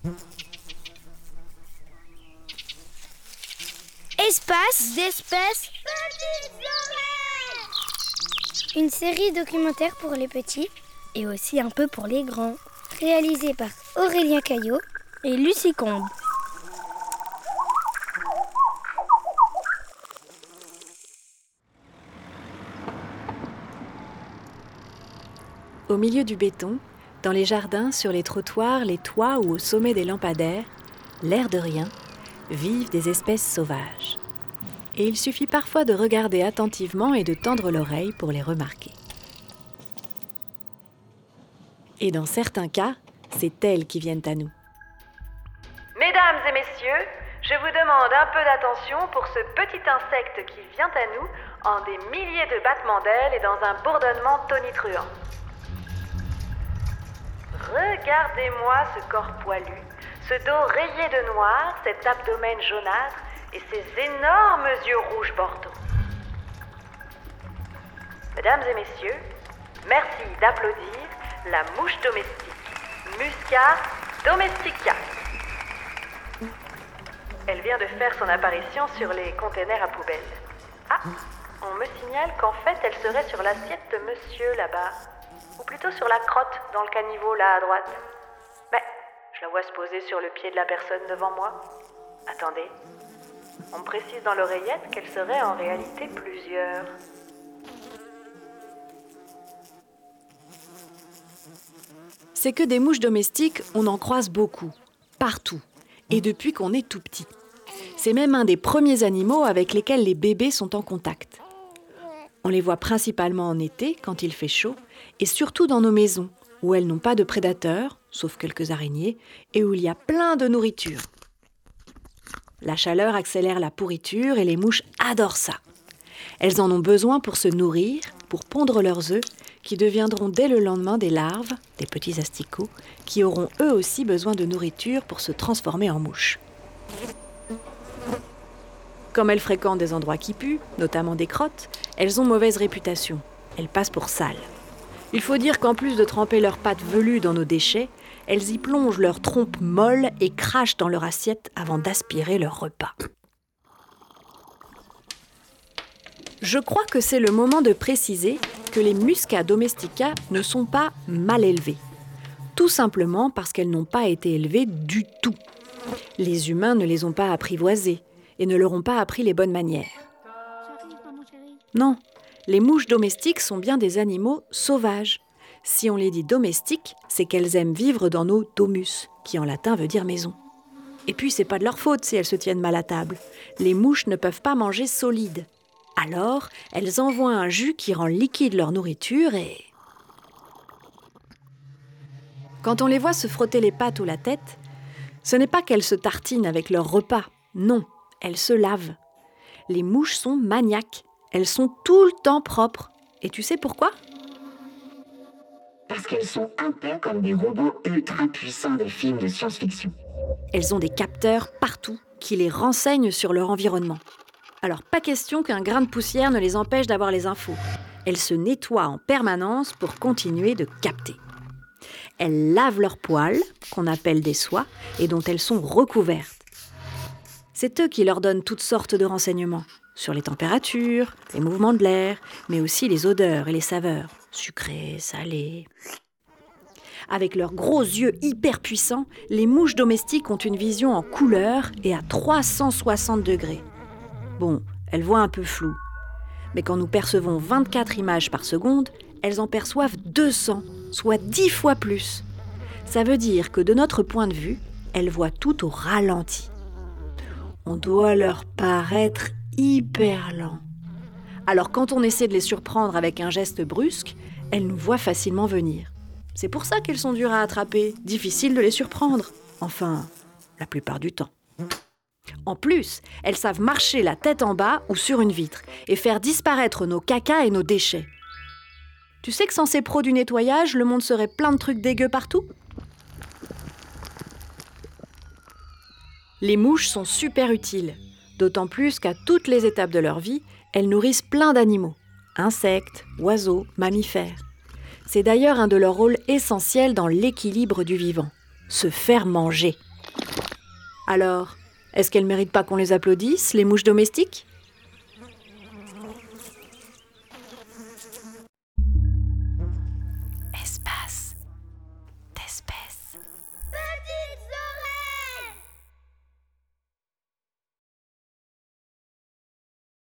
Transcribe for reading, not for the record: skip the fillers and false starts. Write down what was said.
Espace d'espèces. Une série documentaire pour les petits et aussi un peu pour les grands. Réalisée par Aurélien Caillot et Lucie Combe. Au milieu du béton, dans les jardins, sur les trottoirs, les toits ou au sommet des lampadaires, l'air de rien, vivent des espèces sauvages. Et il suffit parfois de regarder attentivement et de tendre l'oreille pour les remarquer. Et dans certains cas, c'est elles qui viennent à nous. Mesdames et messieurs, je vous demande un peu d'attention pour ce petit insecte qui vient à nous en des milliers de battements d'ailes et dans un bourdonnement tonitruant. Regardez-moi ce corps poilu, ce dos rayé de noir, cet abdomen jaunâtre et ces énormes yeux rouges bordeaux. Mesdames et messieurs, merci d'applaudir la mouche domestique, Musca domestica. Elle vient de faire son apparition sur les containers à poubelle. Ah, on me signale qu'en fait, elle serait sur l'assiette de monsieur là-bas. Ou plutôt sur la crotte, dans le caniveau là à droite. Mais je la vois se poser sur le pied de la personne devant moi. Attendez, on me précise dans l'oreillette qu'elle serait en réalité plusieurs. C'est que des mouches domestiques, on en croise beaucoup, partout, et depuis qu'on est tout petit. C'est même un des premiers animaux avec lesquels les bébés sont en contact. On les voit principalement en été, quand il fait chaud, et surtout dans nos maisons, où elles n'ont pas de prédateurs, sauf quelques araignées, et où il y a plein de nourriture. La chaleur accélère la pourriture et les mouches adorent ça. Elles en ont besoin pour se nourrir, pour pondre leurs œufs, qui deviendront dès le lendemain des larves, des petits asticots, qui auront eux aussi besoin de nourriture pour se transformer en mouches. Comme elles fréquentent des endroits qui puent, notamment des crottes, elles ont mauvaise réputation. Elles passent pour sales. Il faut dire qu'en plus de tremper leurs pattes velues dans nos déchets, elles y plongent leurs trompes molles et crachent dans leur assiette avant d'aspirer leur repas. Je crois que c'est le moment de préciser que les Musca domestica ne sont pas mal élevées. Tout simplement parce qu'elles n'ont pas été élevées du tout. Les humains ne les ont pas apprivoisées et ne leur ont pas appris les bonnes manières. Non, les mouches domestiques sont bien des animaux sauvages. Si on les dit domestiques, c'est qu'elles aiment vivre dans nos domus, qui en latin veut dire maison. Et puis, c'est pas de leur faute si elles se tiennent mal à table. Les mouches ne peuvent pas manger solide. Alors, elles envoient un jus qui rend liquide leur nourriture et... Quand on les voit se frotter les pattes ou la tête, ce n'est pas qu'elles se tartinent avec leur repas. Non, elles se lavent. Les mouches sont maniaques. Elles sont tout le temps propres. Et tu sais pourquoi ? Parce qu'elles sont un peu comme des robots ultra puissants des films de science-fiction. Elles ont des capteurs partout qui les renseignent sur leur environnement. Alors, pas question qu'un grain de poussière ne les empêche d'avoir les infos. Elles se nettoient en permanence pour continuer de capter. Elles lavent leurs poils, qu'on appelle des soies, et dont elles sont recouvertes. C'est eux qui leur donnent toutes sortes de renseignements sur les températures, les mouvements de l'air, mais aussi les odeurs et les saveurs, sucrées, salées. Avec leurs gros yeux hyper puissants, les mouches domestiques ont une vision en couleur et à 360 degrés. Bon, elles voient un peu flou. Mais quand nous percevons 24 images par seconde, elles en perçoivent 200, soit 10 fois plus. Ça veut dire que de notre point de vue, elles voient tout au ralenti. On doit leur paraître hyper lent. Alors quand on essaie de les surprendre avec un geste brusque, elles nous voient facilement venir. C'est pour ça qu'elles sont dures à attraper, difficile de les surprendre. Enfin, la plupart du temps. En plus, elles savent marcher la tête en bas ou sur une vitre et faire disparaître nos cacas et nos déchets. Tu sais que sans ces pros du nettoyage, le monde serait plein de trucs dégueux partout ? Les mouches sont super utiles, d'autant plus qu'à toutes les étapes de leur vie, elles nourrissent plein d'animaux, insectes, oiseaux, mammifères. C'est d'ailleurs un de leurs rôles essentiels dans l'équilibre du vivant, se faire manger. Alors, est-ce qu'elles méritent pas qu'on les applaudisse, les mouches domestiques ?